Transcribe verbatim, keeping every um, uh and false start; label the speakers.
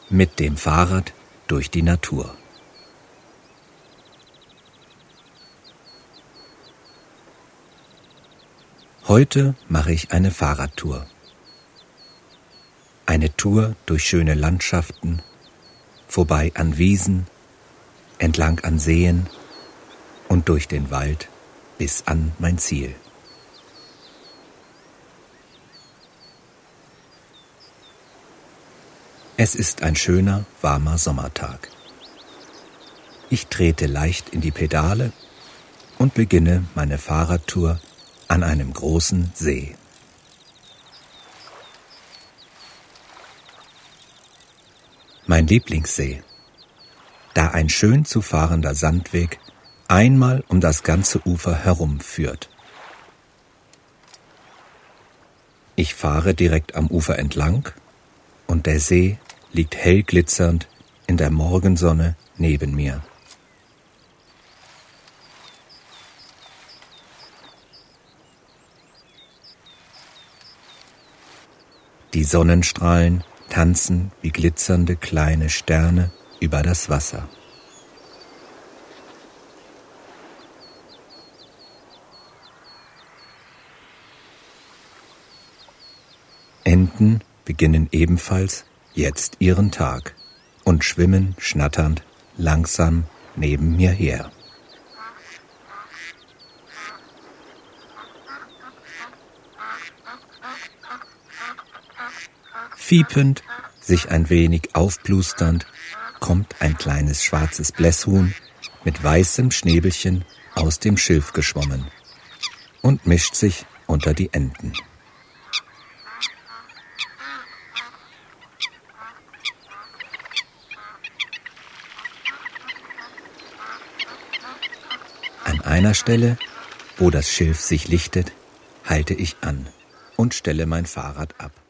Speaker 1: Mit dem Fahrrad durch die Natur. Heute mache ich eine Fahrradtour. Eine Tour durch schöne Landschaften, vorbei an Wiesen, entlang an Seen und durch den Wald bis an mein Ziel. Es ist ein schöner, warmer Sommertag. Ich trete leicht in die Pedale und beginne meine Fahrradtour an einem großen See. Mein Lieblingssee, da ein schön zu fahrender Sandweg einmal um das ganze Ufer herum führt. Ich fahre direkt am Ufer entlang und der See liegt hell glitzernd in der Morgensonne neben mir. Die Sonnenstrahlen tanzen wie glitzernde kleine Sterne über das Wasser. Enten beginnen ebenfalls jetzt ihren Tag und schwimmen schnatternd langsam neben mir her. Fiepend, sich ein wenig aufblusternd, kommt ein kleines schwarzes Blässhuhn mit weißem Schnäbelchen aus dem Schilf geschwommen und mischt sich unter die Enten. An einer Stelle, wo das Schilf sich lichtet, halte ich an und stelle mein Fahrrad ab.